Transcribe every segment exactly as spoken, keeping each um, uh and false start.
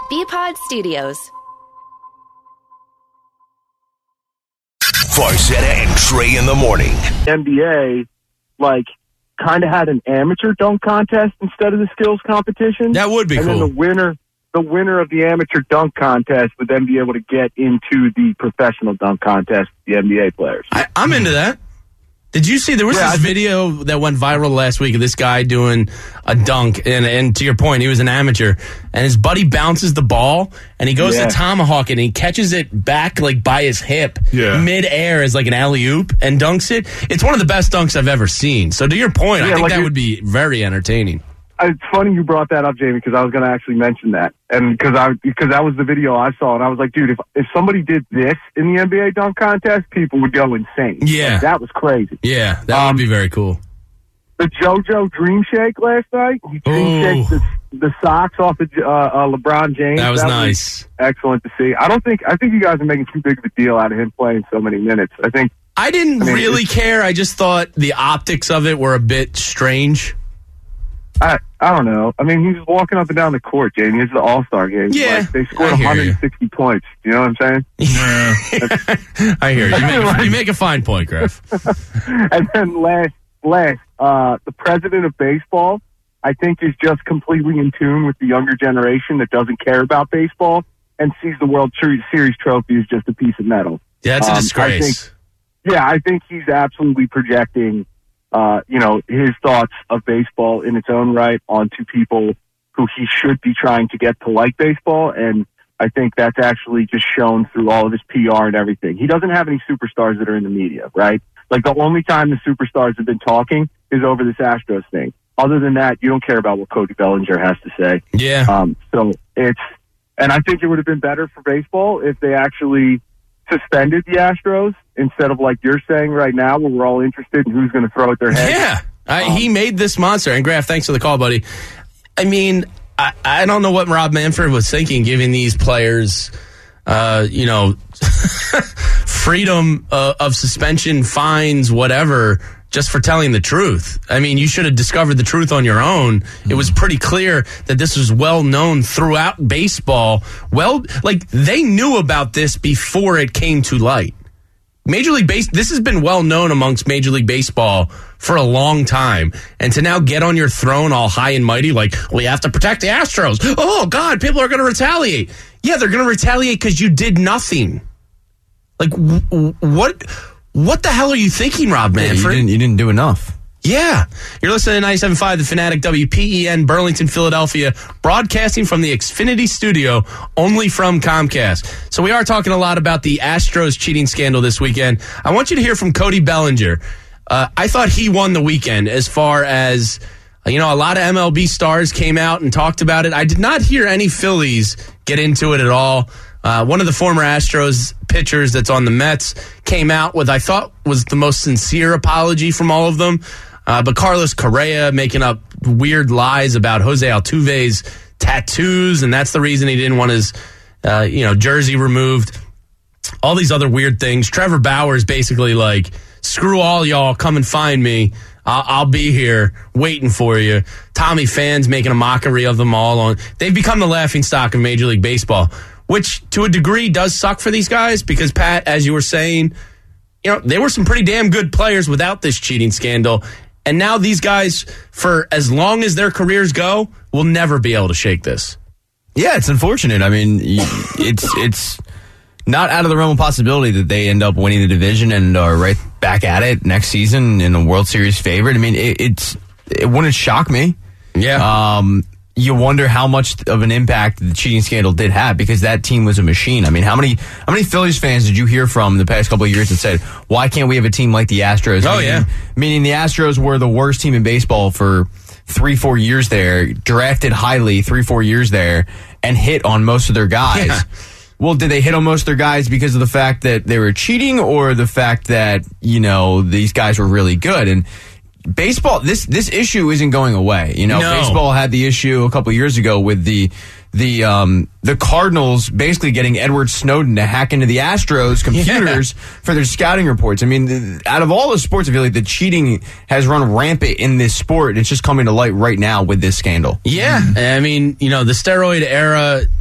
B-Pod Studios. Farzetta and Trey in the morning. N B A, like, kind of had an amateur dunk contest instead of the skills competition. That would be and cool. And then the winner, the winner of the amateur dunk contest would then be able to get into the professional dunk contest, the N B A players. I, I'm into that. Did you see, there was Yeah, this I video that went viral last week of this guy doing a dunk, and, and to your point, he was an amateur, and his buddy bounces the ball, and he goes Yeah. to tomahawk it, and he catches it back like by his hip, Yeah. mid-air as like an alley-oop, and dunks it. It's one of the best dunks I've ever seen. So to your point, I Yeah, think like that it- would be very entertaining. It's funny you brought that up, Jamie, because I was going to actually mention that, and because I because that was the video I saw, and I was like, dude, if if somebody did this in the N B A dunk contest, people would go insane. Yeah. Like, that was crazy. Yeah, that Um, would be very cool. The JoJo Dream Shake last night, he dream Ooh. shaked the, the socks off of uh, uh, LeBron James. That was nice. Excellent to see. I don't think I think you guys are making too big of a deal out of him playing so many minutes. I think I didn't I mean, really it's- care. I just thought the optics of it were a bit strange. I I don't know. I mean, he's walking up and down the court, Jamie. It's the All Star game. Yeah, Like, they scored I hear you. one hundred sixty points. You know what I'm saying? Yeah. I hear you. You make, you make a fine point, Griff. And then last last, uh, the president of baseball, I think, is just completely in tune with the younger generation that doesn't care about baseball and sees the World Series trophy as just a piece of metal. Yeah, that's a Um, I disgrace. think- Yeah, I think he's absolutely projecting, uh, you know, his thoughts of baseball in its own right onto people who he should be trying to get to like baseball. And I think that's actually just shown through all of his P R and everything. He doesn't have any superstars that are in the media, right? Like, the only time the superstars have been talking is over this Astros thing. Other than that, you don't care about what Cody Bellinger has to say. Yeah. Um, so it's, and I think it would have been better for baseball if they actually suspended the Astros instead of, like you're saying right now, where we're all interested in who's going to throw at their head. Yeah. I, Um, he made this monster. And Graf, thanks for the call, buddy. I mean, I, I don't know what Rob Manfred was thinking, giving these players, uh, you know, freedom uh, of suspension, fines, whatever, just for telling the truth. I mean, you should have discovered the truth on your own. It was pretty clear that this was well known throughout baseball. Well, like, they knew about this before it came to light. Major League Base, this has been well known amongst Major League Baseball for a long time. And to now get on your throne all high and mighty, like, we have to protect the Astros. Oh, God, people are going to retaliate. Yeah, they're going to retaliate because you did nothing. Like, w- w- what what the hell are you thinking, Rob Yeah, you Manfred? didn't, you didn't do enough. Yeah. You're listening to ninety-seven point five, The Fanatic, W P E N, Burlington, Philadelphia, broadcasting from the Xfinity studio, only from Comcast. So we are talking a lot about the Astros cheating scandal this weekend. I want you to hear from Cody Bellinger. Uh, I thought he won the weekend as far as, you know, a lot of M L B stars came out and talked about it. I did not hear any Phillies get into it at all. Uh, one of the former Astros pitchers that's on the Mets came out with, I thought, was the most sincere apology from all of them. Uh, but Carlos Correa making up weird lies about Jose Altuve's tattoos, and that's the reason he didn't want his, uh, you know, jersey removed. All these other weird things. Trevor Bauer's basically like, screw all y'all, come and find me. I'll, I'll be here waiting for you. Tommy Phan's making a mockery of them all. On They've become the laughingstock of Major League Baseball, which to a degree does suck for these guys because, Pat, as you were saying, you know, they were some pretty damn good players without this cheating scandal. And now these guys, for as long as their careers go, will never be able to shake this. Yeah, it's unfortunate. I mean, it's it's not out of the realm of possibility that they end up winning the division and are right back at it next season in a World Series favorite. I mean, it, it's it wouldn't shock me. Yeah. Um, you wonder how much of an impact the cheating scandal did have because that team was a machine. I mean, how many how many Phillies fans did you hear from in the past couple of years that said, why can't we have a team like the Astros? Oh, meaning, yeah. Meaning the Astros were the worst team in baseball for three, four years there, drafted highly three, four years there, and hit on most of their guys. Yeah. Well, did they hit on most of their guys because of the fact that they were cheating or the fact that, you know, these guys were really good? And baseball, this this issue isn't going away. You know, No. baseball had the issue a couple years ago with the the um, the Cardinals basically getting Edward Snowden to hack into the Astros computers Yeah. for their scouting reports. I mean, the, out of all the sports, I feel like the cheating has run rampant in this sport. It's just coming to light right now with this scandal. Yeah, I mean, you know, the steroid era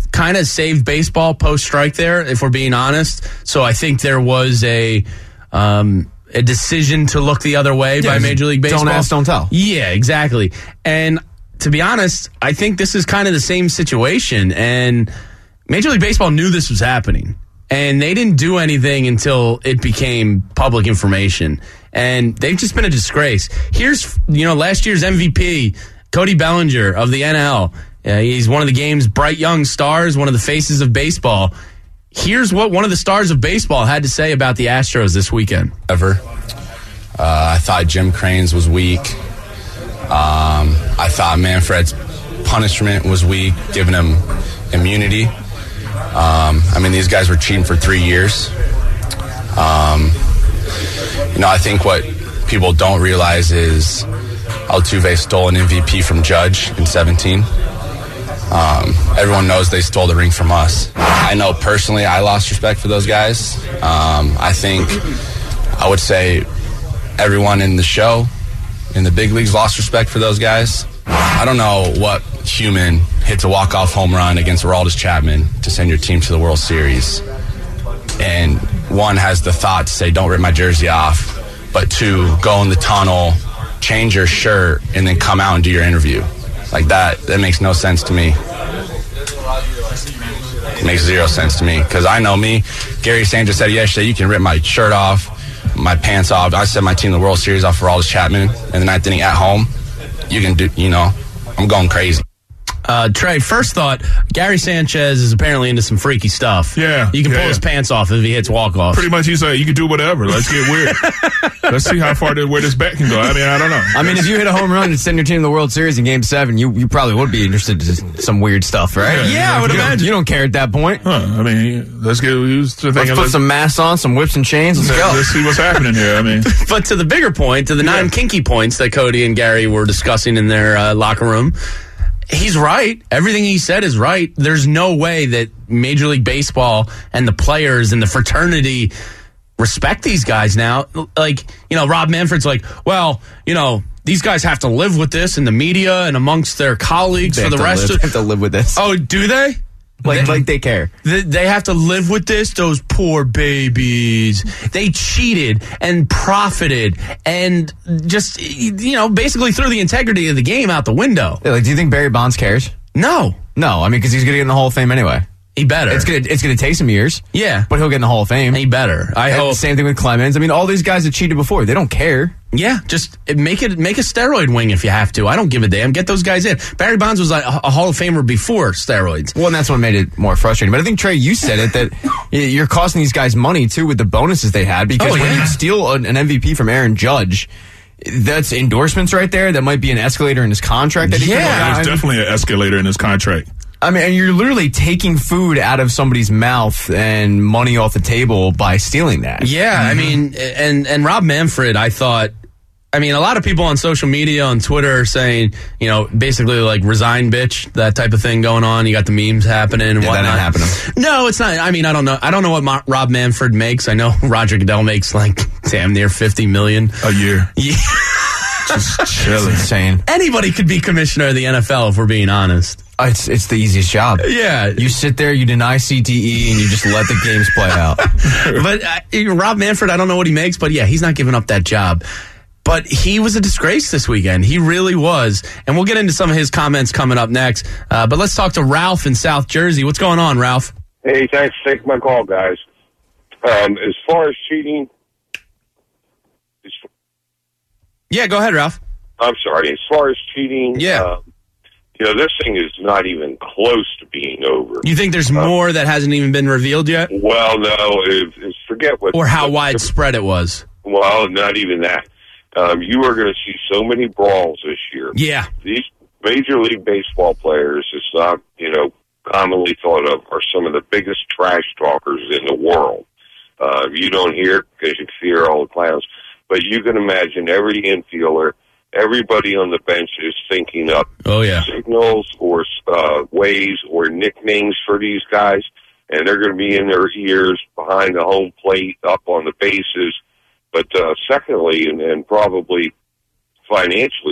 kind of saved baseball post-strike there, if we're being honest. So I think there was a um, a decision to look the other way yeah, by Major League Baseball. Don't ask, don't tell. Yeah, exactly. And to be honest, I think this is kind of the same situation. And Major League Baseball knew this was happening. And they didn't do anything until it became public information. And they've just been a disgrace. Here's, you know, last year's M V P, Cody Bellinger of the N L. Uh, he's one of the game's bright young stars, one of the faces of baseball. Here's what one of the stars of baseball had to say about the Astros this weekend. Ever. Uh, I thought Jim Crane's was weak. Um, I thought Manfred's punishment was weak, giving him immunity. Um, I mean, these guys were cheating for three years. Um, you know, I think what people don't realize is Altuve stole an M V P from Judge in seventeen. Um, everyone knows they stole the ring from us. I know personally I lost respect for those guys. Um, I think I would say everyone in the show, in the big leagues, lost respect for those guys. I don't know what human hits a walk-off home run against Aroldis Chapman to send your team to the World Series. And one has the thought to say, don't rip my jersey off. But two, go in the tunnel, change your shirt, and then come out and do your interview. Like that, that makes no sense to me. It makes zero sense to me. Because I know me, Gary Sanchez said yesterday, you can rip my shirt off, my pants off. I sent my team to the World Series off for Aroldis Chapman in the ninth inning at home. You can do, you know, I'm going crazy. Uh, Trey, first thought, Gary Sanchez is apparently into some freaky stuff. Yeah. You can yeah, pull yeah. his pants off if he hits walk-offs. Pretty much he's like, you can do whatever. Let's get weird. Let's see how far this, where this bet can go. I mean, I don't know. I mean, if you hit a home run and send your team to the World Series in Game seven, you, you probably would be interested in some weird stuff, right? Yeah, yeah I would you imagine. Don't, you don't care at that point. Huh, I mean, let's get used to Let's thinking. put Let's, some masks on, some whips and chains. Let's go. let's see what's happening here. I mean, But to the bigger point, to the Yeah. nine kinky points that Cody and Gary were discussing in their uh, locker room, he's right. Everything he said is right. There's no way that Major League Baseball and the players and the fraternity respect these guys now. Like, you know, Rob Manfred's like, well, you know, these guys have to live with this in the media and amongst their colleagues They for have the to rest live, of... have to live with this. Oh, do they? like, they, like they care. They, they have to live with this? Those poor babies. They cheated and profited and just, you know, basically threw the integrity of the game out the window. Yeah, like, do you think Barry Bonds cares? No. No, I mean, because he's going to get in the Hall of Fame anyway. He better. It's going to it's gonna take some years. Yeah. But he'll get in the Hall of Fame. He better. I And hope. Same thing with Clemens. I mean, all these guys that cheated before, they don't care. Yeah, just make it make a steroid wing if you have to. I don't give a damn. Get those guys in. Barry Bonds was a, a Hall of Famer before steroids. Well, and that's what made it more frustrating. But I think, Trey, you said it, that you're costing these guys money, too, with the bonuses they had. Because Oh, when yeah. you steal an, an M V P from Aaron Judge, that's endorsements right there. That might be an escalator in his contract. That he Yeah. can- I there's mean- definitely an escalator in his contract. I mean, and you're literally taking food out of somebody's mouth and money off the table by stealing that. Yeah, I mean, and and Rob Manfred, I thought, I mean, a lot of people on social media, on Twitter, are saying, you know, basically like resign, bitch, that type of thing going on. You got the memes happening and Yeah, that whatnot. ain't happening. No, it's not. I mean, I don't know. I don't know what Ma- Rob Manfred makes. I know Roger Goodell makes like damn near fifty million A year. Yeah. Just It's chilling. insane. Anybody could be commissioner of the N F L if we're being honest. It's it's the easiest job. Yeah. You sit there, you deny C T E, and you just let the games play out. But uh, Rob Manfred, I don't know what he makes, but yeah, he's not giving up that job. But he was a disgrace this weekend. He really was. And we'll get into some of his comments coming up next. Uh, but let's talk to Ralph in South Jersey. What's going on, Ralph? Hey, thanks for taking my call, guys. Um, as far as cheating, as, Yeah, go ahead, Ralph. I'm sorry. As far as cheating, Yeah. um, you know, this thing is not even close to being over. You think there's more that hasn't even been revealed yet? Well, no, if, if forget what Or how what- widespread it was? Well, not even that. Um, you are going to see so many brawls this year. Yeah. These Major League Baseball players, it's not, you know, commonly thought of, are some of the biggest trash talkers in the world. Uh, you don't hear it because you fear all the clowns. But you can imagine every infielder, everybody on the bench is thinking up Oh, yeah. signals or uh, ways or nicknames for these guys, and they're going to be in their ears behind the home plate, up on the bases. But uh, secondly, and, and probably financially,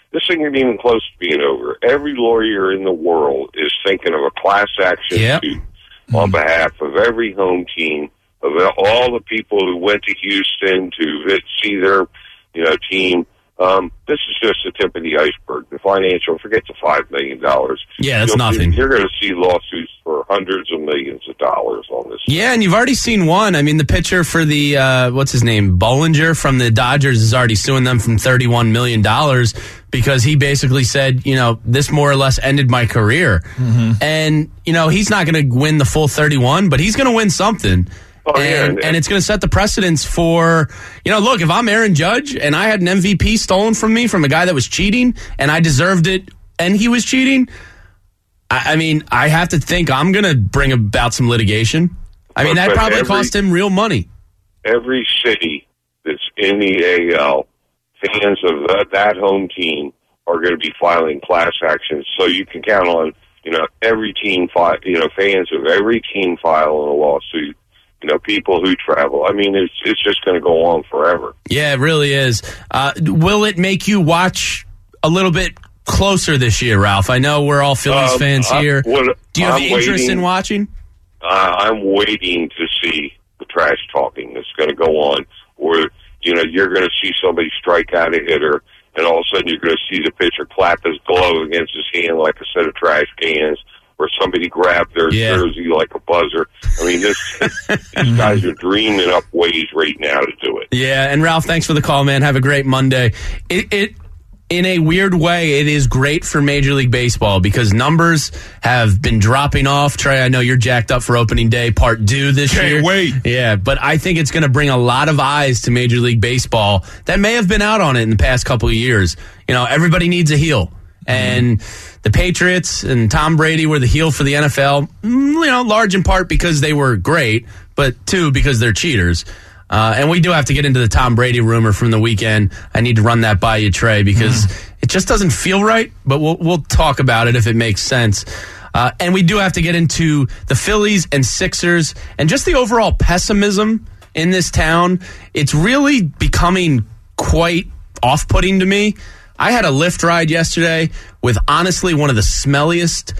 This thing isn't even close to being over. Every lawyer in the world is thinking of a class action Yep. suit on behalf of every home team, of all the people who went to Houston to vi- see their, you know, team. Um, this is just the tip of the iceberg. The financial, forget the five million dollars. Yeah, that's You'll nothing. See, you're going to see lawsuits for hundreds of millions of dollars on this. Yeah, and you've already seen one. I mean, the pitcher for the, uh, what's his name, Bollinger from the Dodgers is already suing them from thirty-one million dollars because he basically said, you know, this more or less ended my career. Mm-hmm. And, you know, he's not going to win the full thirty-one, but he's going to win something. Oh, and, yeah, and, and it's going to set the precedence for, you know, look, if I'm Aaron Judge and I had an M V P stolen from me from a guy that was cheating and I deserved it and he was cheating, I, I mean, I have to think I'm going to bring about some litigation. I mean, But- that but probably every- cost him real money. every city that's in the A L, fans of that, that home team are going to be filing class actions. So you can count on, you know, every team file, you know, fans of every team filing a lawsuit. You know, people who travel. I mean, it's it's just going to go on forever. Yeah, it really is. Uh, will it make you watch a little bit closer this year, Ralph? I know we're all Phillies Um, fans I- here. what- Do you have I'm interest waiting. in watching? Uh, I'm waiting to see the trash talking that's going to go on, or you know, you're going to see somebody strike out a hitter, and all of a sudden you're going to see the pitcher clap his glove against his hand like a set of trash cans, or somebody grab their Yeah. jersey like a buzzer. I mean, this these guys are dreaming up ways right now to do it. Yeah, and Ralph, thanks for the call, man. Have a great Monday. It, it in a weird way, it is great for Major League Baseball because numbers have been dropping off. Trey, I know you're jacked up for opening day part two this Can't year. wait. Yeah, but I think it's going to bring a lot of eyes to Major League Baseball that may have been out on it in the past couple of years. You know, everybody needs a heel. And the Patriots and Tom Brady were the heel for the N F L, you know, large in part because they were great, but two, because they're cheaters. Uh, and we do have to get into the Tom Brady rumor from the weekend. I need to run that by you, Trey, because mm. it just doesn't feel right, but we'll, we'll talk about it if it makes sense. Uh, and we do have to get into the Phillies and Sixers and just the overall pessimism in this town. It's really becoming quite off-putting to me. I had a Lyft ride yesterday with honestly one of the smelliest,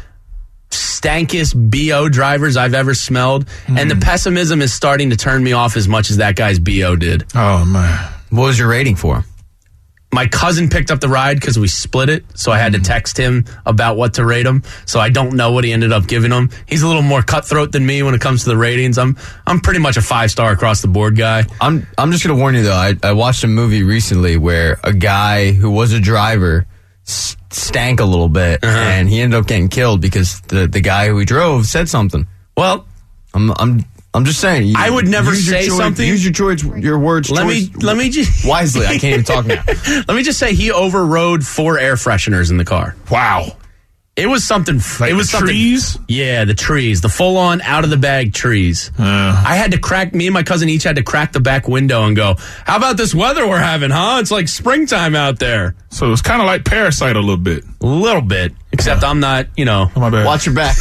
stankiest B O drivers I've ever smelled. Mm. And the pessimism is starting to turn me off as much as that guy's B O did. Oh, man. What was your rating for him? My cousin picked up the ride because we split it, so I had to text him about what to rate him. So I don't know what he ended up giving him. He's a little more cutthroat than me when it comes to the ratings. I'm I'm pretty much a five-star across-the-board guy. I'm I'm just going to warn you, though. I, I watched a movie recently where a guy who was a driver s- stank a little bit, uh-huh. and he ended up getting killed because the, the guy who he drove said something. Well, I'm I'm I'm just saying. You, I would never say choice, something. Use your choice, your words. Let choice me let me just wisely. I can't even talk now. Let me just say he overrode four air fresheners in the car. Wow. It was something. Like it was the something, trees? Yeah, the trees, the full-on out-of-the-bag trees. Uh, I had to crack. Me and my cousin each had to crack the back window and go, "How about this weather we're having, huh? It's like springtime out there." so it's kind of like Parasite a little bit. A little bit, except I'm not. You know, Oh, my bad. Watch your back.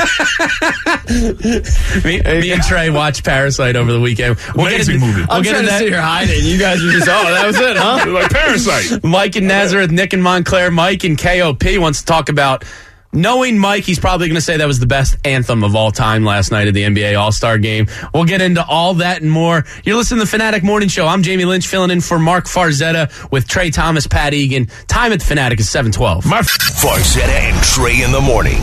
me, me and Trey watched Parasite over the weekend. We'll Amazing into, movie. We'll I'm get trying into to that. sit here hiding. You guys are just, oh, that was it, huh? It's like Parasite. Mike in Nazareth, Nick in Montclair, Mike in K O P wants to talk about. Knowing Mike, he's probably going to say that was the best anthem of all time last night at the N B A All-Star Game. We'll get into all that and more. You're listening to the Fanatic Morning Show. I'm Jamie Lynch filling in for Mark Farzetta with Trey Thomas, Pat Egan. Time at the Fanatic is seven twelve. My Farzetta and Trey in the morning.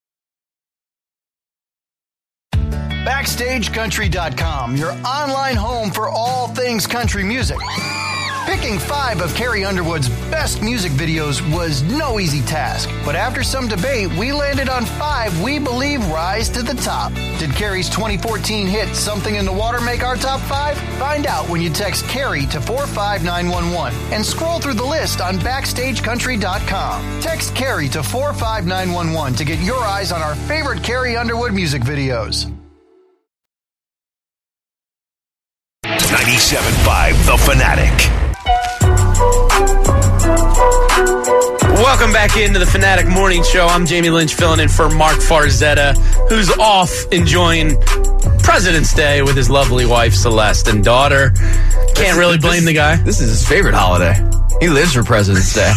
Backstage Country dot com, your online home for all things country music. Picking five of Carrie Underwood's best music videos was no easy task, but after some debate, we landed on five we believe rise to the top. Did Carrie's twenty fourteen hit Something in the Water make our top five? Find out when you text Carrie to four five nine one one and scroll through the list on Backstage Country dot com. Text Carrie to four five nine one one to get your eyes on our favorite Carrie Underwood music videos. ninety-seven point five The Fanatic. Welcome back into the Fanatic Morning Show. I'm Jamie Lynch filling in for Mark Farzetta, who's off enjoying President's Day with his lovely wife Celeste and daughter. Can't really blame the guy. This is his favorite holiday. He lives for President's Day.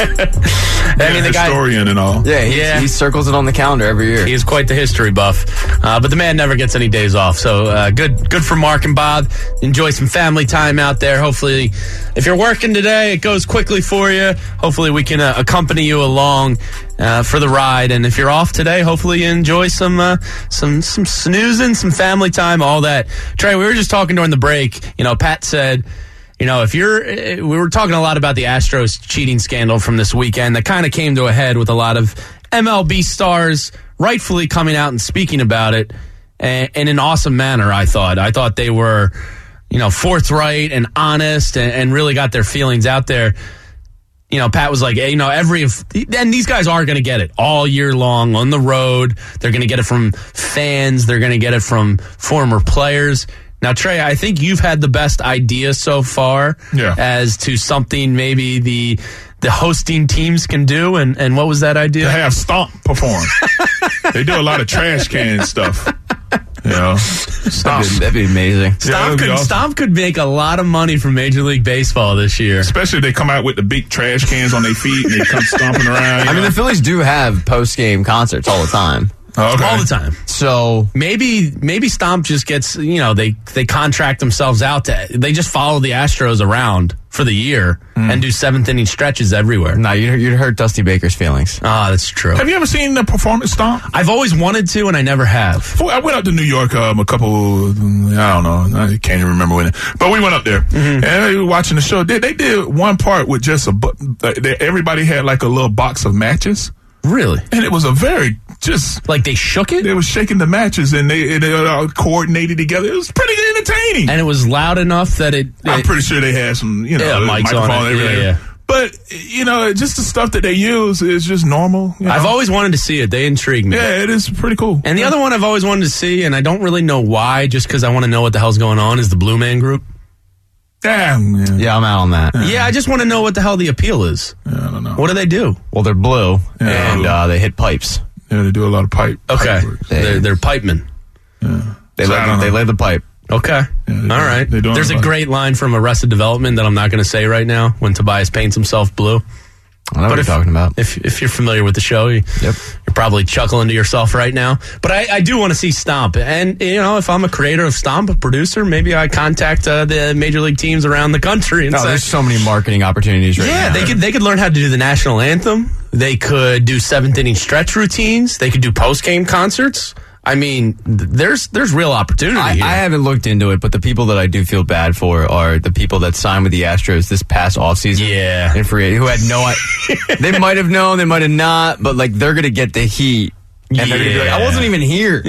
I mean, the guy, historian and all. Yeah, he, Yeah. he circles it on the calendar every year. he is quite the history buff, uh, but the man never gets any days off. So uh, good, good for Mark and Bob. Enjoy some family time out there. Hopefully, if you're working today, it goes quickly for you. Hopefully, we can uh, accompany you along uh, for the ride. And if you're off today, hopefully you enjoy some uh, some some snoozing, some family time, all that. Trey, we were just talking during the break. You know, Pat said, you know, if you're, we were talking a lot about the Astros cheating scandal from this weekend that kind of came to a head with a lot of M L B stars rightfully coming out and speaking about it in an awesome manner, I thought. I thought they were, you know, forthright and honest and, and really got their feelings out there. You know, Pat was like, hey, you know, every, and these guys are going to get it all year long on the road. They're going to get it from fans. They're going to get it from former players. Now, Trey, I think you've had the best idea so far Yeah. as to something maybe the the hosting teams can do. And, and what was that idea? To have Stomp perform. They do a lot of trash can stuff. You know, Stomp. That'd be, that'd be amazing. Yeah, Stomp, that'd be could, awesome. Stomp could make a lot of money from Major League Baseball this year. Especially if they come out with the big trash cans on their feet and they come stomping around. you I mean, know. the Phillies do have post-game concerts all the time. Oh, okay. All the time. So Maybe maybe Stomp just gets, you know, they, they contract themselves out to, they just follow the Astros around for the year and do seventh inning stretches everywhere. no, you'd, you'd hurt Dusty Baker's feelings. Ah, that's true. Have you ever seen the performance Stomp? I've always wanted to, and I never have. Well, I went up to New York um, a couple, I don't know, I can't even remember when, but we went up there Mm-hmm. and we were watching the show. They, they did one part with just a, bu- they, everybody had like a little box of matches, Really? and it was a very just. Like they shook it? They were shaking the matches and they, they all coordinated together. It was pretty entertaining. And it was loud enough that it. I'm it- pretty sure they had some, you know, Yeah, mics microphone on it. and everything. Yeah, yeah. But you know, just the stuff that they use is just normal. You know? I've always wanted to see it. They intrigue me. yeah, it is pretty cool. And the other one I've always wanted to see, and I don't really know why, just because I want to know what the hell's going on, is the Blue Man Group. Damn, yeah. Yeah, I'm out on that. Yeah, I just want to know what the hell the appeal is. Yeah, I don't know. What do they do? Well, they're blue, Yeah. and uh, they hit pipes. Yeah, they do a lot of pipe. Okay, pipe work. they're, they're pipemen. They, So lay, I don't they know. lay the pipe. Okay, they all do- right. they do There's a it. great line from Arrested Development that I'm not going to say right now when Tobias paints himself blue. I know what you're if, talking about. If if you're familiar with the show, you, Yep. you're probably chuckling to yourself right now. But I, I do want to see Stomp. And, you know, if I'm a creator of Stomp, a producer, maybe I contact uh, the major league teams around the country and No, say, there's so many marketing opportunities right yeah, now. they could they could learn how to do the national anthem. They could do seventh inning stretch routines. They could do post game concerts. I mean, th- there's there's real opportunity I, here. I haven't looked into it, but the people that I do feel bad for are the people that signed with the Astros this past offseason. Yeah. And free who had no idea. They might have known, they might have not, but like they're going to get the heat. And they're going to be like, I Yeah. wasn't even here.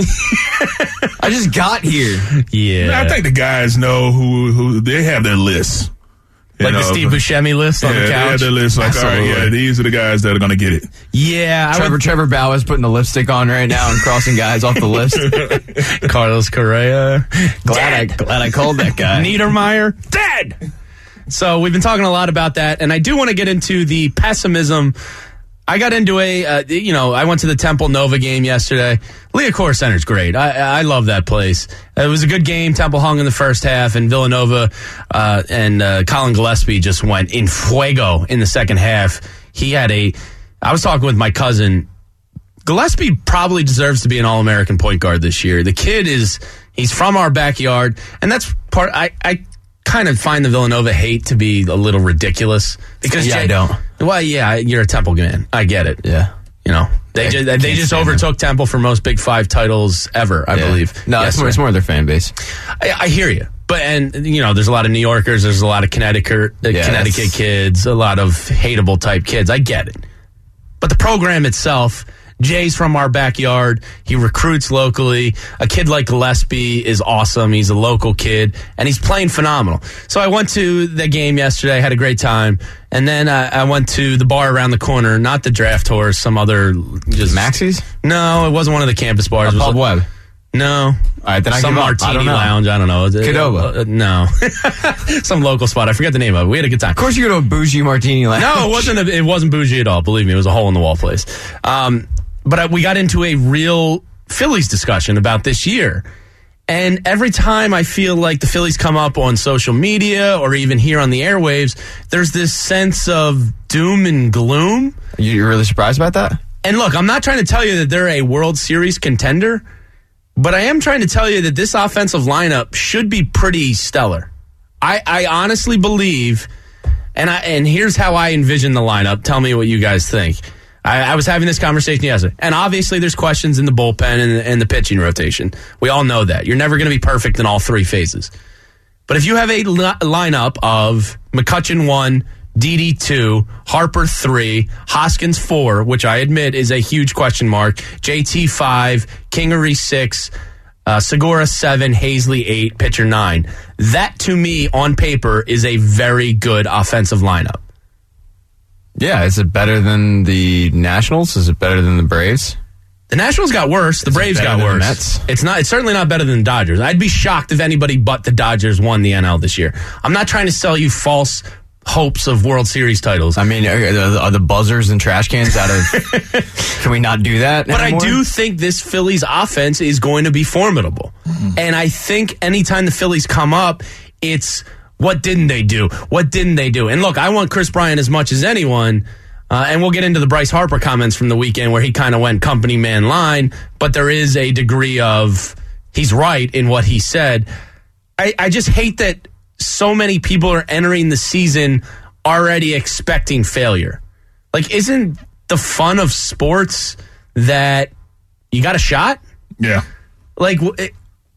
I just got here. yeah, I think the guys know who who they have their lists. You like the know, Steve but- Buscemi list on yeah, the they have couch. their list. Like, all right, Absolutely. yeah, these are the guys that are going to get it. Yeah, I Trevor would, Trevor Bauer's putting the lipstick on right now and crossing guys off the list. Carlos Correa, Glad I, glad I called that guy. Niedermeyer, dead. So we've been talking a lot about that, and I do want to get into the pessimism. I got into a, uh, you know, I went to the Temple Nova game yesterday. Liacouras Center's great. I, I love that place. It was a good game. Temple hung in the first half, and Villanova uh, and uh, Colin Gillespie just went in fuego in the second half. He had a, I was talking with my cousin. Gillespie probably deserves to be an All-American point guard this year. The kid is, he's from our backyard, and that's part, I, I kind of find the Villanova hate to be a little ridiculous. Because Yeah, Jay- I don't. Well, yeah, you're a Temple man. I get it. Yeah. You know, they I just, they can't just stand overtook Temple for most Big Five titles ever, I Yeah. believe. No, it's Yes, more, it's sir. more their fan base. I, I hear you. But, and, you know, there's a lot of New Yorkers, there's a lot of Connecticut, uh, Yeah, Connecticut that's- kids, a lot of hateable type kids. I get it. But the program itself, Jay's from our backyard. He recruits locally. A kid like Gillespie is awesome. He's a local kid, and he's playing phenomenal. So I went to the game yesterday, had a great time, and then uh, I went to the bar around the corner, not the Draft Horse, some other just Maxie's? No, it wasn't one of the campus bars. Or It was Pub a- Web? No. All right, then I some give up. I martini don't know. lounge. I don't know. Qdoba. Uh, no. Some local spot. I forget the name of it. We had a good time. Of course you go to a bougie martini lounge. No, it wasn't. A, it wasn't bougie at all. Believe me, it was a hole in the wall place. Um, but I, we got into a real Phillies discussion about this year, And every time I feel like the Phillies come up on social media or even here on the airwaves, there's this sense of doom and gloom. You're really surprised about that? And look, I'm not trying to tell you that they're a World Series contender, but I am trying to tell you that this offensive lineup should be pretty stellar. I, I honestly believe, and I, and here's how I envision the lineup. Tell me what you guys think. I, I was having this conversation yesterday, and obviously there's questions in the bullpen and, and the pitching rotation. We all know that. You're never going to be perfect in all three phases. But if you have a li- lineup of McCutchen one, Didi two, Harper three, Hoskins four, which I admit is a huge question mark, J T five, Kingery six, uh, Segura seven, Hazley eight, pitcher nine. That, to me, on paper, is a very good offensive lineup. Yeah, is it better than the Nationals? Is it better than the Braves? The Nationals got worse. The Is it Braves better got than the worse. Mets? It's not. It's certainly not better than the Dodgers. I'd be shocked if anybody but the Dodgers won the N L this year. I'm not trying to sell you false hopes of World Series titles. I mean, are the, are the buzzers and trash cans out of... Can we not do that But anymore? I do think this Phillies offense is going to be formidable. Mm-hmm. And I think anytime the Phillies come up, it's what didn't they do? What didn't they do? And look, I want Chris Bryant as much as anyone. Uh, and we'll get into the Bryce Harper comments from the weekend where he kind of went company man line, but there is a degree of he's right in what he said. I, I just hate that so many people are entering the season already expecting failure. Like, isn't the fun of sports that you got a shot? Yeah. Like, it,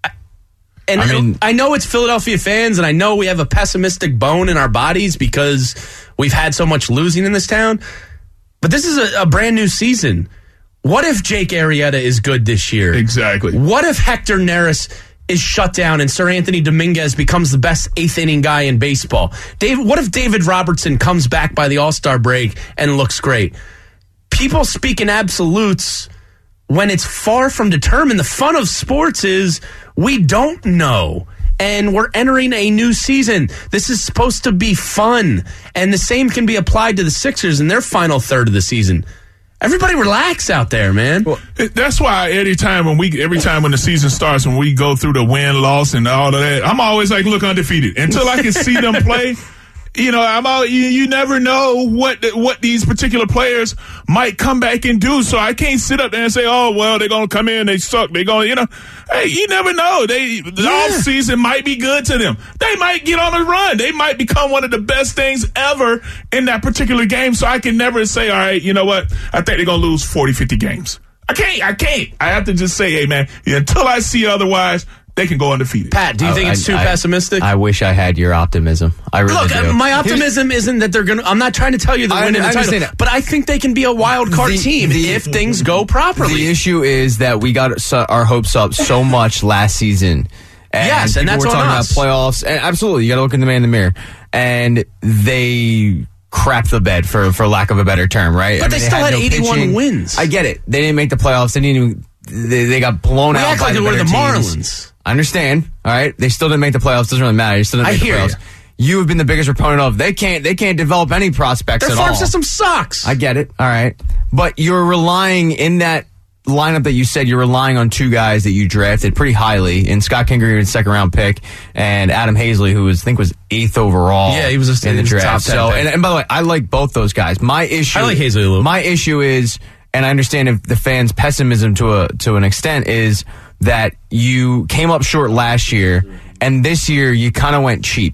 and I mean, I know it's Philadelphia fans, and I know we have a pessimistic bone in our bodies because we've had so much losing in this town. But this is a, a brand new season. What if Jake Arrieta is good this year? Exactly. What if Hector Neris is shut down and Sir Anthony Dominguez becomes the best eighth inning guy in baseball? Dave, what if David Robertson comes back by the All-Star break and looks great? People speak in absolutes when it's far from determined. The fun of sports is we don't know. And we're entering a new season. This is supposed to be fun. And the same can be applied to the Sixers in their final third of the season. Everybody relax out there, man. Well, that's why every time when we, every time when the season starts, when we go through the win, loss, and all of that, I'm always like, look undefeated until I can see them play. You know, I'm all, you, you never know what what these particular players might come back and do. So I can't sit up there and say, oh, well, they're going to come in, they suck. They're going to, you know, hey, you never know. They The yeah. off season might be good to them. They might get on a run. They might become one of the best things ever in that particular game. So I can never say, all right, you know what? I think they're going to lose forty, fifty games. I can't. I can't. I have to just say, hey, man, until I see otherwise, they can go undefeated. Pat, do you think I, it's too I, pessimistic? I wish I had your optimism. I really Look, do. my optimism isn't that they're going to... I'm not trying to tell you they're I, winning I the title, that. but I think they can be a wild card the, team the, if things go properly. The issue is that we got so, our hopes up so much last season. And yes, and that's we're on talking us. about playoffs. And absolutely, you got to look in the man in the mirror. And they... crap the bed, for for lack of a better term, right? But I mean, they, they still had, had no eighty-one pitching. wins. I get it. They didn't make the playoffs. They didn't even... They, they got blown we out act by like the they were the teams. Marlins. I understand. All right, they still didn't make the playoffs. Doesn't really matter. You still didn't I make hear the playoffs. You. you have been the biggest proponent of they can't they can't develop any prospects Their at farm all. system sucks. I get it. All right, but you're relying in that lineup that you said you're relying on two guys that you drafted pretty highly in Scott Kingery, second round pick, and Adam Hazley, who was I think was eighth overall. Yeah, he was a, in the draft. Top ten so, pick. and, and by the way, I like both those guys. My issue, I like Hazley a little. My issue is, and I understand if the fans' pessimism to a to an extent is that you came up short last year, and this year you kind of went cheap.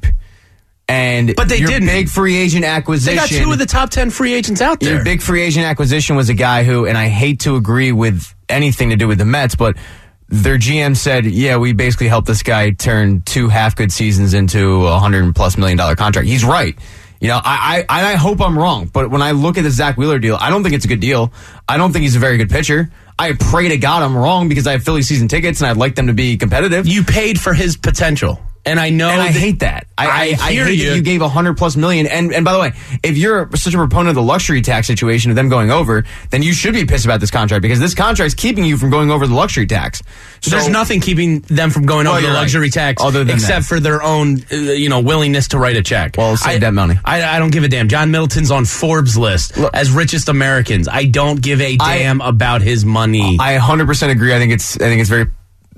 And but they your didn't. Big free agent acquisition. They got two of the top ten free agents out there. Your big free agent acquisition was a guy who, and I hate to agree with anything to do with the Mets, but their G M said, yeah, we basically helped this guy turn two half good seasons into a hundred plus million dollar contract. He's right. You know, I, I I hope I'm wrong, but when I look at the Zach Wheeler deal, I don't think it's a good deal. I don't think he's a very good pitcher. I pray to God I'm wrong because I have Philly season tickets and I'd like them to be competitive. You paid for his potential. And I know and I that, hate that. I, I, I, I hear hate you. that you gave a hundred plus million. And and by the way, if you're such a proponent of the luxury tax situation of them going over, then you should be pissed about this contract because this contract's keeping you from going over the luxury tax. So, There's nothing keeping them from going well, over the luxury right. tax, Other than except that. for their own, uh, you know, willingness to write a check. Well, save I, that money. I, I don't give a damn. John Middleton's on Forbes' list Look, as richest Americans. I don't give a damn I, about his money. I one hundred percent agree. I think it's I think it's very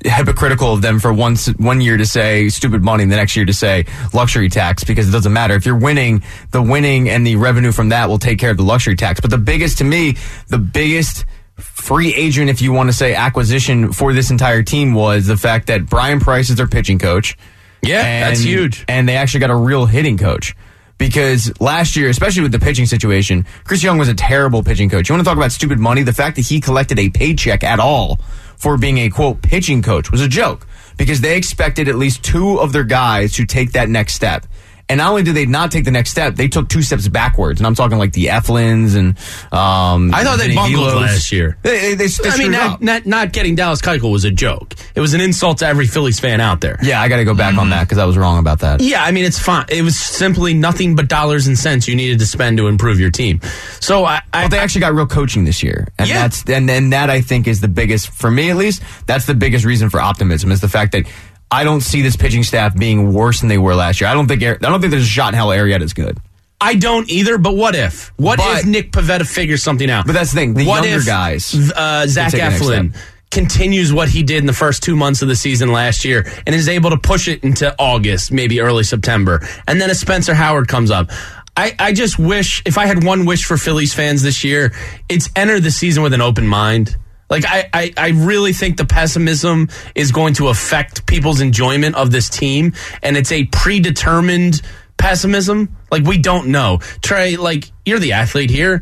hypocritical of them for one one year to say stupid money and the next year to say luxury tax, because it doesn't matter. If you're winning, the winning and the revenue from that will take care of the luxury tax. But the biggest, to me, the biggest free agent, if you want to say acquisition for this entire team, was the fact that Brian Price is their pitching coach. Yeah, and, that's huge. And they actually got a real hitting coach. Because last year, especially with the pitching situation, Chris Young was a terrible pitching coach. You want to talk about stupid money? The fact that he collected a paycheck at all for being a, quote, pitching coach was a joke. Because they expected at least two of their guys to take that next step. And not only did they not take the next step, they took two steps backwards. And I'm talking like the Eflins and um, I thought they Vinny bungled Velos. last year. They, they, they I mean, not, up. not not getting Dallas Keuchel was a joke. It was an insult to every Phillies fan out there. Yeah, I got to go back on that because I was wrong about that. Yeah, I mean, it's fine. It was simply nothing but dollars and cents you needed to spend to improve your team. So I, I Well, they actually got real coaching this year, and Yeah. that's and then that I think is the biggest, for me at least. That's the biggest reason for optimism, is the fact that I don't see this pitching staff being worse than they were last year. I don't think I don't think there's a shot in hell Arrieta's good. I don't either. But what if? What But- if Nick Pivetta figures something out? But that's the thing. The what younger if, guys uh, Zach take the next Eflin step. continues what he did in the first two months of the season last year and is able to push it into August, maybe early September, and then a Spencer Howard comes up. I, I just wish, if I had one wish for Phillies fans this year, it's enter the season with an open mind. Like, I, I, I really think the pessimism is going to affect people's enjoyment of this team, and it's a predetermined pessimism. Like, we don't know. Trey, like, you're the athlete here.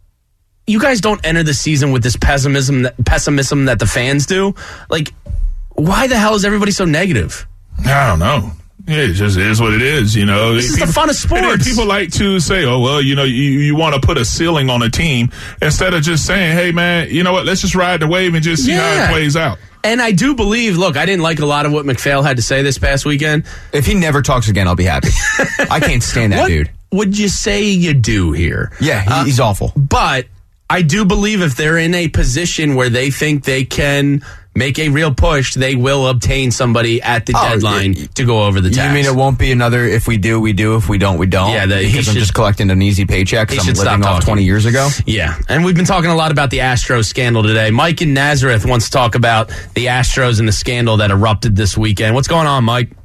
You guys don't enter the season with this pessimism that, pessimism that the fans do. Like, why the hell is everybody so negative? I don't know. It just is what it is, you know. This is the fun of and then sports. people like to say, oh, well, you know, you, you want to put a ceiling on a team instead of just saying, hey, man, you know what, let's just ride the wave and just see how Yeah. it plays out. And I do believe, look, I didn't like a lot of what McPhail had to say this past weekend. If he never talks again, I'll be happy. I can't stand that What dude. would you say you do here? Yeah, he, Uh, he's awful. But I do believe if they're in a position where they think they can make a real push, they will obtain somebody at the Oh, deadline yeah. to go over the tax. You mean it won't be another if we do, we do, if we don't, we don't? Yeah, the- he because I'm should- just collecting an easy paycheck he because I'm should stop living off talking. twenty years ago? Yeah, and we've been talking a lot about the Astros scandal today. Mike in Nazareth wants to talk about the Astros and the scandal that erupted this weekend. What's going on, Mike?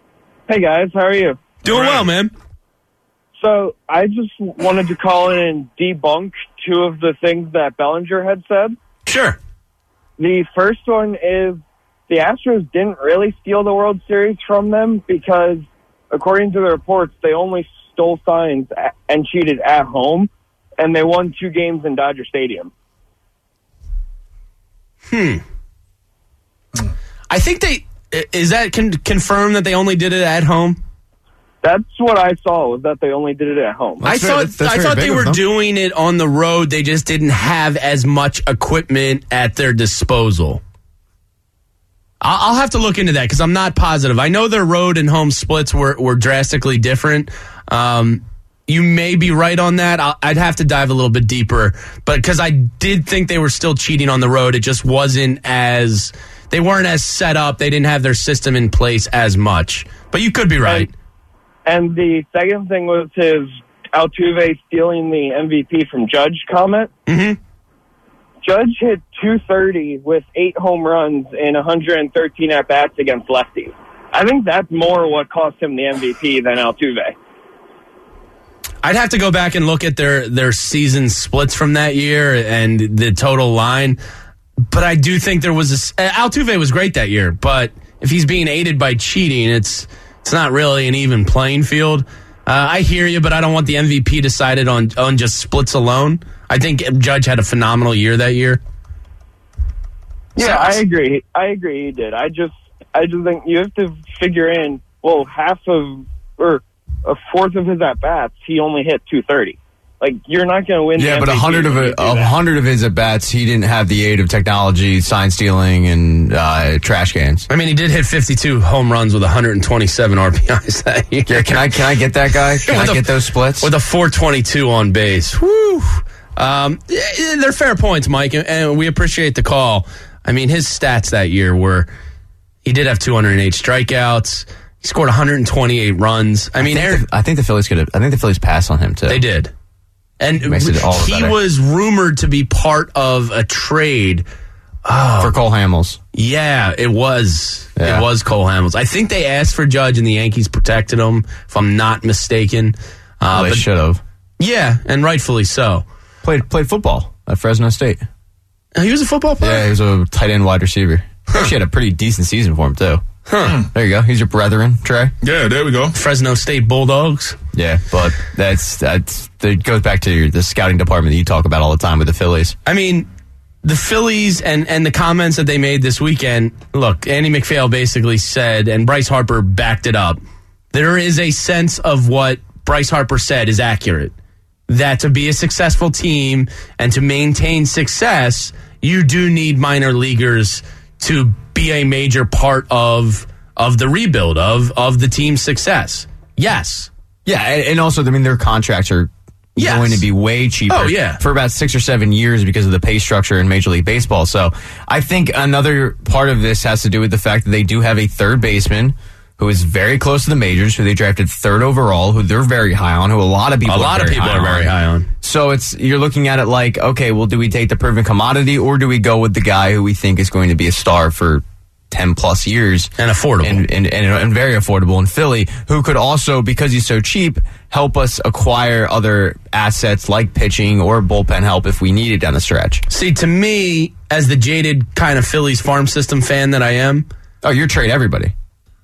Hey guys, how are you? Doing well, man. So I just wanted to call in and debunk two of the things that Bellinger had said. Sure. The first one is the Astros didn't really steal the World Series from them because, according to the reports, they only stole signs a- and cheated at home, and they won two games in Dodger Stadium. Hmm. I think they is that con- confirmed that they only did it at home. That's what I saw, was that they only did it at home. I That's very- thought that's- that's I very thought big they of were them. doing it on the road. They just didn't have as much equipment at their disposal. I'll, I'll have to look into that because I'm not positive. I know their road and home splits were, were drastically different. Um, you may be right on that. I'll, I'd have to dive a little bit deeper, but because I did think they were still cheating on the road, it just wasn't as they weren't as set up. They didn't have their system in place as much. But you could be right. And the second thing was his Altuve stealing the M V P from Judge comment. Mm-hmm. Judge hit two thirty with eight home runs in one hundred thirteen at-bats against lefties. I think that's more what cost him the M V P than Altuve. I'd have to go back and look at their, their season splits from that year and the total line. But I do think there was a... Altuve was great that year, but if he's being aided by cheating, it's it's not really an even playing field. Uh, I hear you, but I don't want the M V P decided on, on just splits alone. I think Judge had a phenomenal year that year. Yeah, So- I agree. I agree he did. I just I just think you have to figure in, well, half of, or a fourth of his at-bats, he only hit two thirty. Like, you're not going to win Yeah, the but a M V P hundred of when you it, do a that. hundred of his at bats, he didn't have the aid of technology, sign stealing, and uh, trash cans. I mean, he did hit fifty-two home runs with one hundred twenty-seven R B Is that year. Yeah, can I can I get that guy? Can With I a- get those splits? With a four twenty-two on base. Woo! Um, eh, they're fair points, Mike, and- and we appreciate the call. I mean, his stats that year were he did have two hundred eight strikeouts. He scored one hundred twenty-eight runs. I mean, I think, Aaron, the, I think the Phillies could have. I think the Phillies passed on him too. they did. And Makes it all he better. was rumored to be part of a trade Oh. For Cole Hamels. Yeah, it was. Yeah. It was Cole Hamels. I think they asked for Judge and the Yankees protected him, if I'm not mistaken. Uh, Well, they but- should have. Yeah, and rightfully so. Played played football at Fresno State. He was a football player? Yeah, he was a tight end wide receiver. Actually had a pretty decent season for him, too. Huh. There you go. He's your brethren, Trey. Yeah, there we go. Fresno State Bulldogs. Yeah, but that's that's that goes back to your, the scouting department that you talk about all the time with the Phillies. I mean, the Phillies and, and the comments that they made this weekend, look, Andy McPhail basically said, and Bryce Harper backed it up, there is a sense of what Bryce Harper said is accurate. That to be a successful team and to maintain success, you do need minor leaguers to be a major part of of the rebuild, of, of the team's success. Yes. Yeah, and, and also, I mean, their contracts are Yes. going to be way cheaper Oh, yeah. for about six or seven years because of the pay structure in Major League Baseball. So I think another part of this has to do with the fact that they do have a third baseman who is very close to the majors, who they drafted third overall, who they're very high on, who a lot of people A lot are of very people high are very on. high on. So it's you're looking at it like, okay, well, do we take the proven commodity or do we go with the guy who we think is going to be a star for ten plus years And affordable. and, and, and, and very affordable in Philly, who could also, because he's so cheap, help us acquire other assets like pitching or bullpen help if we need it down the stretch. See, to me, as the jaded kind of Phillies farm system fan that I am, Oh, you're trade everybody.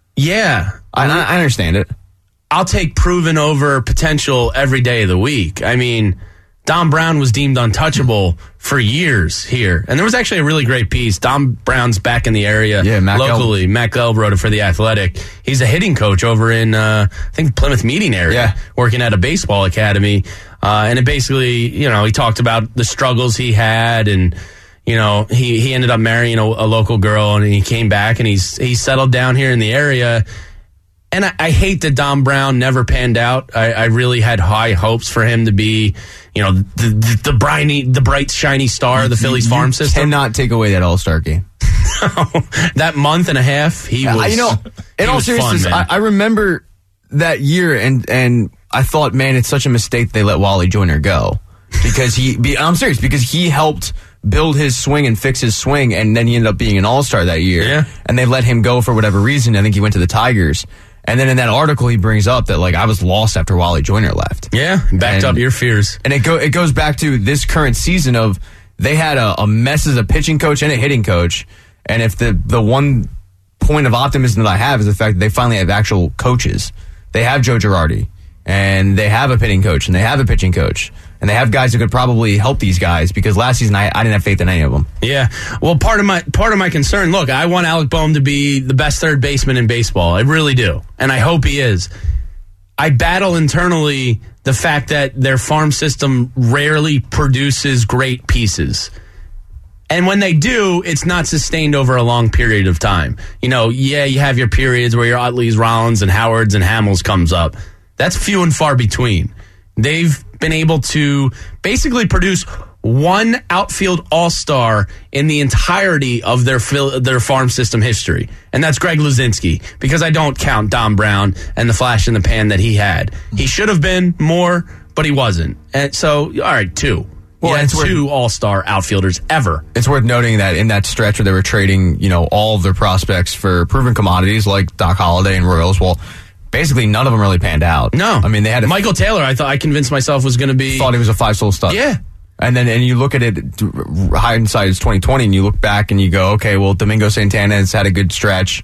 yeah, I, I understand it. I'll take proven over potential every day of the week. I mean, Dom Brown was deemed untouchable for years here. And there was actually a really great piece. Dom Brown's back in the area Yeah, Mac locally. Gelb. Mac Gelb wrote it for The Athletic. He's a hitting coach over in, uh, I think, Plymouth Meeting area, Yeah. working at a baseball academy. Uh, and it basically, you know, he talked about the struggles he had and, you know, he, he ended up marrying a, a local girl and he came back and he's he settled down here in the area. And I, I hate that Dom Brown never panned out. I, I really had high hopes for him to be, you know, the the, the briny, the bright, shiny star of the Phillies You farm system. cannot take away that All-Star game. That month and a half, he Uh, was. you know, he in all was fun, seriousness, man. I, I remember that year, and and I thought, man, it's such a mistake they let Wally Joyner go because he. Be, I'm serious because he helped build his swing and fix his swing, and then he ended up being an all-star that year. Yeah. And they let him go for whatever reason. I think he went to the Tigers. And then in that article, he brings up that like I was lost after Wally Joyner left. yeah, backed and- up your fears. And it go it goes back to this current season of they had a, a mess as a pitching coach and a hitting coach. And if the the one point of optimism that I have is the fact that they finally have actual coaches. They have Joe Girardi, and they have a hitting coach, and they have a pitching coach, and they have guys who could probably help these guys because last season I, I didn't have faith in any of them. Yeah. Well, part of my part of my concern, look, I want Alec Boehm to be the best third baseman in baseball. I really do. And I hope he is. I battle internally the fact that their farm system rarely produces great pieces. And when they do, it's not sustained over a long period of time. You know, yeah, you have your periods where your Utleys, Rollins, and Howards and Hamels comes up. That's few and far between. They've been able to basically produce one outfield all-star in the entirety of their fil- their farm system history, and that's Greg Luzinski, because I don't count Dom Brown and the flash in the pan that he had. He should have been more, but he wasn't. And so, all right, two. Well, Well, it's where- two all-star outfielders ever. It's worth noting that in that stretch where they were trading, you know, all of their prospects for proven commodities like Doc Holliday and Royals, well, basically none of them really panned out. No. I mean, they had a Michael Taylor, I thought I convinced myself was going to be. thought he was a five-soul stud. Yeah. And then and you look at it, hindsight is twenty twenty, and you look back and you go, okay, well, Domingo Santana has had a good stretch.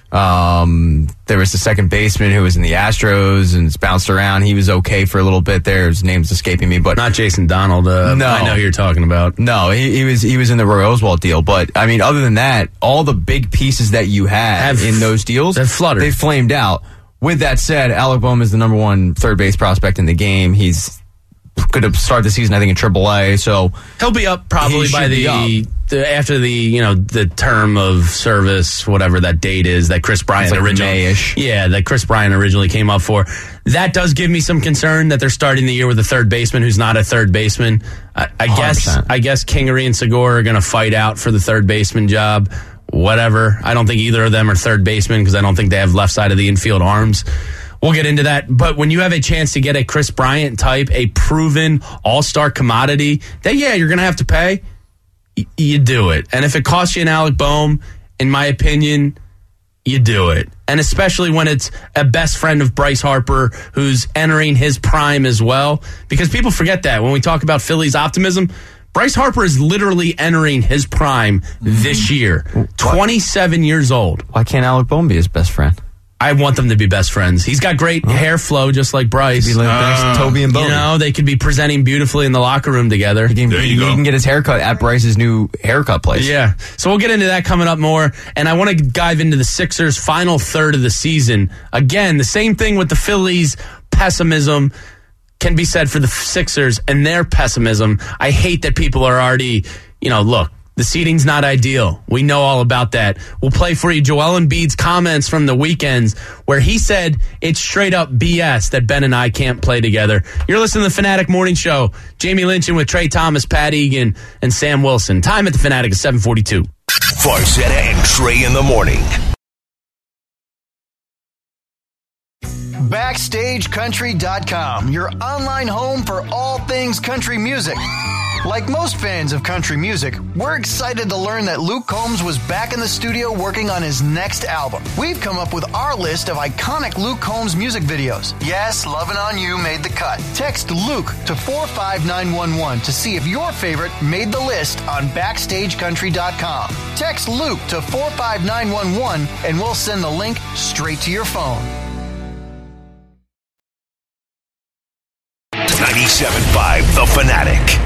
Um, there was the second baseman who was in the Astros and it's bounced around. He was okay for a little bit there. His name's escaping me, but Not Jason Donald. Uh, No. I know who you're talking about. no, he, he was he was in the Roy Oswalt deal. But I mean, other than that, all the big pieces that you had Have- in those deals, they've fluttered. They flamed out. With that said, Alec Boehm is the number one third base prospect in the game. He's going to start the season, I think, in triple A. So He'll be up probably He by should be the, up. the after the you know the term of service, whatever that date is that Chris Bryant It's like originally, May-ish. yeah, that Chris Bryant originally came up for. That does give me some concern that they're starting the year with a third baseman who's not a third baseman. I, I guess one hundred percent. I guess Kingery and Segura are going to fight out for the third baseman job. Whatever. I don't think either of them are third baseman because I don't think they have left side of the infield arms. We'll get into that. But when you have a chance to get a Chris Bryant type, a proven all-star commodity, that, yeah, you're going to have to pay. y- you do it. And if it costs you an Alec Bohm, in my opinion, you do it. And especially when it's a best friend of Bryce Harper who's entering his prime as well. Because people forget that when we talk about Phillies optimism, Bryce Harper is literally entering his prime this year. twenty-seven years old. Why can't Alec Bohm be his best friend? I want them to be best friends. He's got great oh. hair flow, just like Bryce. Be like uh, Toby and Bo. You know, they could be presenting beautifully in the locker room together. He can, there you he, go. he can get his haircut at Bryce's new haircut place. Yeah. So we'll get into that coming up more. And I want to dive into the Sixers' final third of the season. Again, the same thing with the Phillies' pessimism can be said for the Sixers and their pessimism. I hate that people are already, you know, look, the seating's not ideal. We know all about that. We'll play for you Joel Embiid's comments from the weekends where he said it's straight up B S that Ben and I can't play together. You're listening to the Fanatic Morning Show. Jamie Lynch with Trey Thomas, Pat Egan, and Sam Wilson. Time at the Fanatic is seven forty-two. Farzetta and Trey in the morning. Backstage Country dot com, your online home for all things country music. Like most fans of country music, we're excited to learn that Luke Combs was back in the studio working on his next album. We've come up with our list of iconic Luke Combs music videos. Yes, Lovin' On You made the cut. Text Luke to four five nine one one to see if your favorite made the list on Backstage Country dot com. Text Luke to four five nine one one and we'll send the link straight to your phone. ninety-seven point five The Fanatic.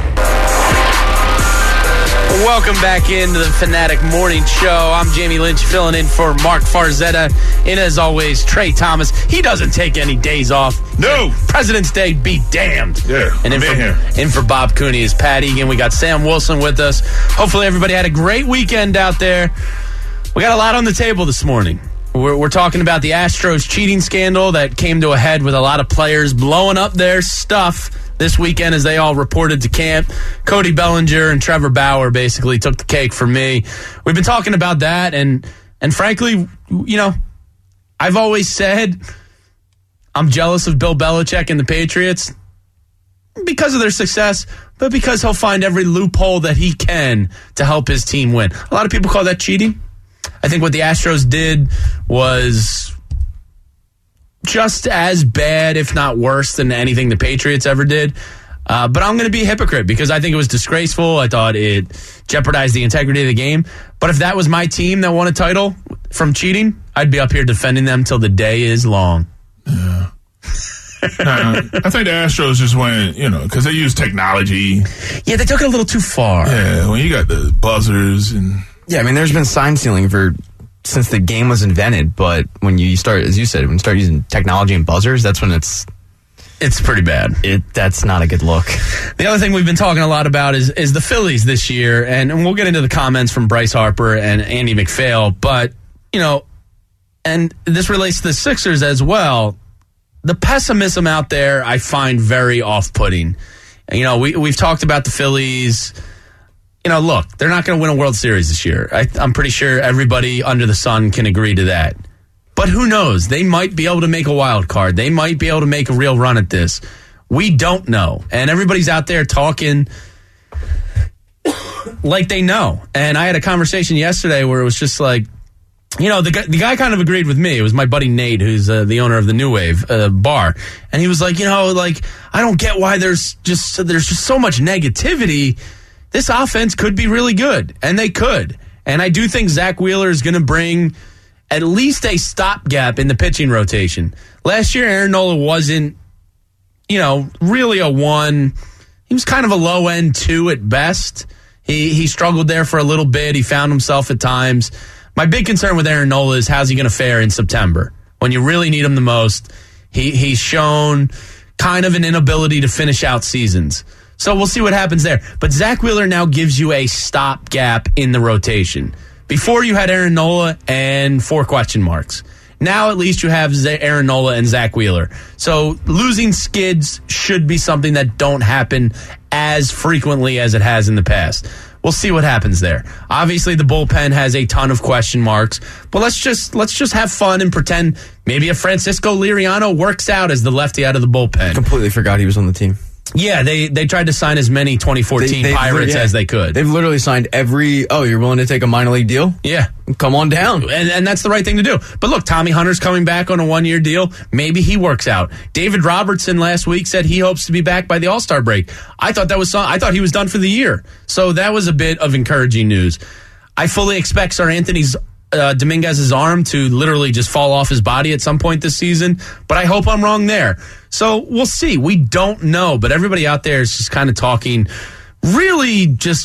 Welcome back into the Fanatic Morning Show. I'm Jamie Lynch filling in for Mark Farzetta. And as always, Trey Thomas. He doesn't take any days off. No. President's Day be damned. Yeah, and in I'm for, in here. in for Bob Cooney is Pat Egan. We got Sam Wilson with us. Hopefully everybody had a great weekend out there. We got a lot on the table this morning. We're, we're talking about the Astros cheating scandal that came to a head with a lot of players blowing up their stuff this weekend as they all reported to camp. Cody Bellinger and Trevor Bauer basically took the cake for me. We've been talking about that, and and frankly, you know, I've always said I'm jealous of Bill Belichick and the Patriots because of their success, but because he'll find every loophole that he can to help his team win. A lot of people call that cheating. I think what the Astros did was just as bad, if not worse, than anything the Patriots ever did. Uh, but I'm going to be a hypocrite because I think it was disgraceful. I thought it jeopardized the integrity of the game. But if that was my team that won a title from cheating, I'd be up here defending them till the day is long. Yeah. Nah, I think the Astros just went, you know, because they use technology. Yeah, they took it a little too far. Yeah, when you got the buzzers and... Yeah, I mean, there's been sign stealing for since the game was invented, but when you start, as you said, when you start using technology and buzzers, that's when it's it's pretty bad. It that's not a good look. The other thing we've been talking a lot about is is the Phillies this year, and, and we'll get into the comments from Bryce Harper and Andy McPhail, but you know, and this relates to the Sixers as well. The pessimism out there I find very off-putting. You know, we we've talked about the Phillies. You know, look, they're not going to win a World Series this year. I, I'm pretty sure everybody under the sun can agree to that. But who knows? They might be able to make a wild card. They might be able to make a real run at this. We don't know. And everybody's out there talking like they know. And I had a conversation yesterday where it was just like, you know, the guy, the guy kind of agreed with me. It was my buddy Nate, who's uh, the owner of the New Wave uh, bar. And he was like, you know, like, I don't get why there's just there's just so much negativity. This offense could be really good, and they could. And I do think Zach Wheeler is going to bring at least a stopgap in the pitching rotation. Last year, Aaron Nola wasn't, you know, really a one. He was kind of a low-end two at best. He he struggled there for a little bit. He found himself at times. My big concern with Aaron Nola is how's he going to fare in September when you really need him the most. He He's shown kind of an inability to finish out seasons. So we'll see what happens there. But Zach Wheeler now gives you a stopgap in the rotation. Before you had Aaron Nola and four question marks. Now at least you have Aaron Nola and Zach Wheeler. So losing skids should be something that don't happen as frequently as it has in the past. We'll see what happens there. Obviously the bullpen has a ton of question marks, but let's just let's just have fun and pretend maybe a Francisco Liriano works out as the lefty out of the bullpen. Completely forgot he was on the team. Yeah, they, they tried to sign as many twenty fourteen They- they- Pirates yeah. as they could. They've literally signed every. Oh, you're willing to take a minor league deal? Yeah. Come on down. And, and that's the right thing to do. But look, Tommy Hunter's coming back on a one-year deal. Maybe he works out. David Robertson last week said he hopes to be back by the All-Star break. I thought that was I thought he was done for the year. So that was a bit of encouraging news. I fully expect Sir Anthony's uh, Dominguez's arm to literally just fall off his body at some point this season, but I hope I'm wrong there. So we'll see. We don't know, but everybody out there is just kind of talking really just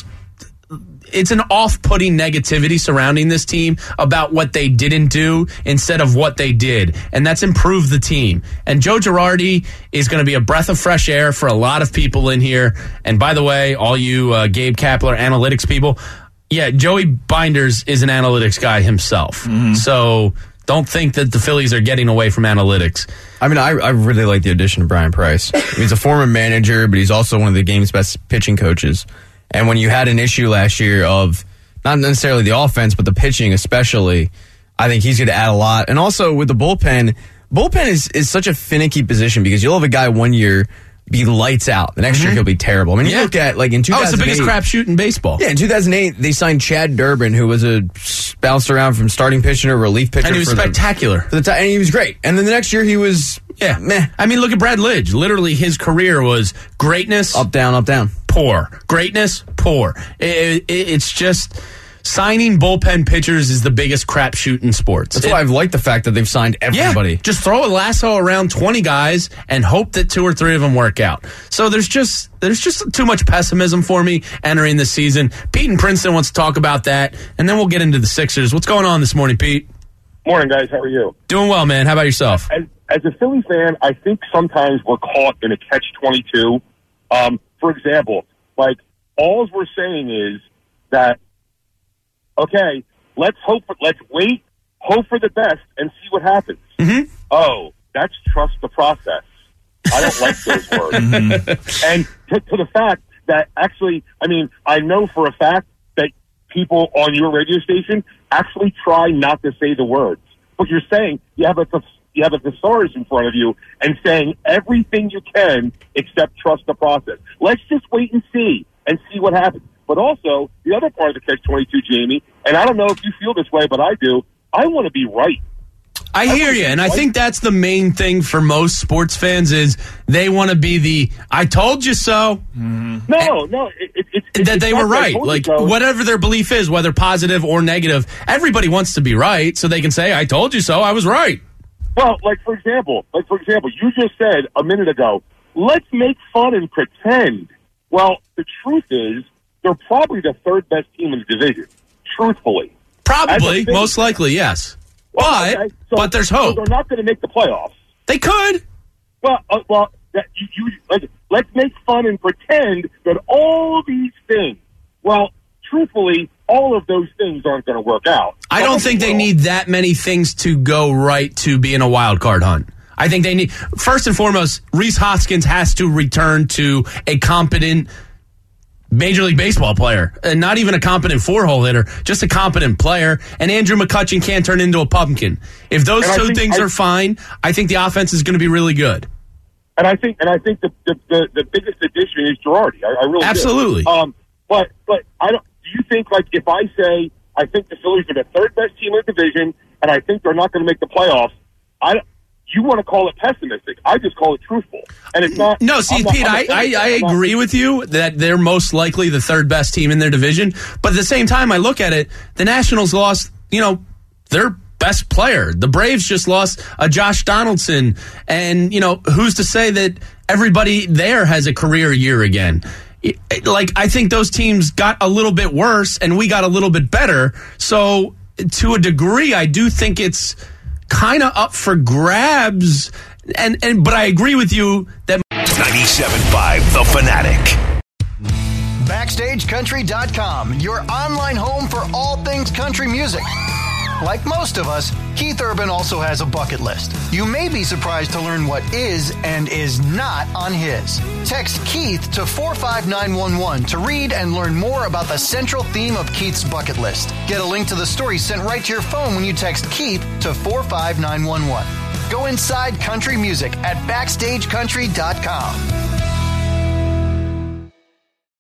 it's an off-putting negativity surrounding this team about what they didn't do instead of what they did, and that's improved the team. And Joe Girardi is going to be a breath of fresh air for a lot of people in here. And by the way, all you uh, Gabe Kapler analytics people, yeah, Joey Binders is an analytics guy himself. Mm-hmm. So don't think that the Phillies are getting away from analytics. I mean, I, I really like the addition of Brian Price. I mean, he's a former manager, but he's also one of the game's best pitching coaches. And when you had an issue last year of not necessarily the offense, but the pitching especially, I think he's going to add a lot. And also with the bullpen, bullpen is, is such a finicky position because you'll have a guy one year be lights out. The next mm-hmm. year he'll be terrible. I mean, yeah. you look at like in two thousand eight. Oh, it's the biggest crapshoot in baseball. Yeah, in two thousand eight, they signed Chad Durbin, who was a bounced around from starting pitcher to relief pitcher. And he was for spectacular. The, for the t- and he was great. And then the next year he was, yeah, meh. I mean, look at Brad Lidge. Literally, his career was greatness. Up, down, up, down. Poor. Greatness, poor. It, it, it's just signing bullpen pitchers is the biggest crapshoot in sports. That's it, why I've liked the fact that they've signed everybody. Yeah, just throw a lasso around twenty guys and hope that two or three of them work out. So there's just there's just too much pessimism for me entering the season. Pete in Princeton wants to talk about that, and then we'll get into the Sixers. What's going on this morning, Pete? Morning, guys. How are you? Doing well, man. How about yourself? As, as a Philly fan, I think sometimes we're caught in a catch twenty-two. Um, for example, like, all we're saying is that, okay, let's hope for, let's wait, hope for the best, and see what happens. Mm-hmm. Oh, that's trust the process. I don't like those words. Mm-hmm. And to, to the fact that actually, I mean, I know for a fact that people on your radio station actually try not to say the words. But you're saying you have a you have a thesaurus in front of you and saying everything you can except trust the process. Let's just wait and see and see what happens. But also, the other part of the catch twenty-two, Jamie, and I don't know if you feel this way, but I do, I want to be right. I, I hear you, and right. I think that's the main thing for most sports fans is they want to be the, I told you so. Mm-hmm. No, and, no. It, it, it, that they were right. Like, so. Whatever their belief is, whether positive or negative, everybody wants to be right, so they can say, I told you so, I was right. Well, like, for example, like for example, you just said a minute ago, let's make fun and pretend. Well, the truth is, they're probably the third best team in the division, truthfully. Probably, most likely, yes. Well, but okay, so, but there's hope. So they're not going to make the playoffs. They could. Well, uh, well, that, you, you, like, let's make fun and pretend that all these things. Well, truthfully, all of those things aren't going to work out. I don't think they need that many things to go right to be in a wild card hunt. I think they need, first and foremost, Rhys Hoskins has to return to a competent Major League Baseball player, and not even a competent four-hole hitter, just a competent player. And Andrew McCutchen can't turn into a pumpkin. If those and two things I, are fine, I think the offense is going to be really good. And I think, and I think the the, the, the biggest addition is Girardi. I, I really absolutely. Do. Um, but but I don't. Do you think like if I say I think the Phillies are the third best team in the division, and I think they're not going to make the playoffs, I. You want to call it pessimistic. I just call it truthful. And it's not. No, see, not, Pete, I, I, I agree with you that they're most likely the third best team in their division. But at the same time, I look at it, the Nationals lost, you know, their best player. The Braves just lost a Josh Donaldson. And, you know, who's to say that everybody there has a career year again? Like, I think those teams got a little bit worse and we got a little bit better. So, to a degree, I do think it's kind of up for grabs, and and but I agree with you that ninety-seven point five The Fanatic. Backstage Country dot com, your online home for all things country music. Like most of us, Keith Urban also has a bucket list. You may be surprised to learn what is and is not on his. Text Keith to four five nine one one to read and learn more about the central theme of Keith's bucket list. Get a link to the story sent right to your phone when you text Keith to four five nine one one. Go inside country music at Backstage Country dot com.